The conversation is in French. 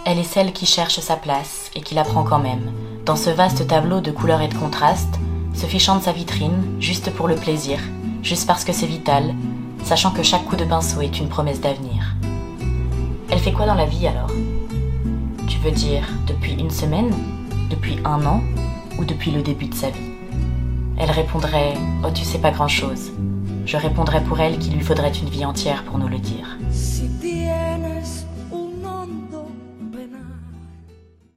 Elle est celle qui cherche sa place et qui la prend quand même, dans ce vaste tableau de couleurs et de contrastes, se fichant de sa vitrine, juste pour le plaisir, juste parce que c'est vital, sachant que chaque coup de pinceau est une promesse d'avenir. Elle fait quoi dans la vie alors ? Tu veux dire depuis une semaine, depuis un an ou depuis le début de sa vie ? Elle répondrait « Oh, tu sais pas grand-chose ». Je répondrais pour elle qu'il lui faudrait une vie entière pour nous le dire.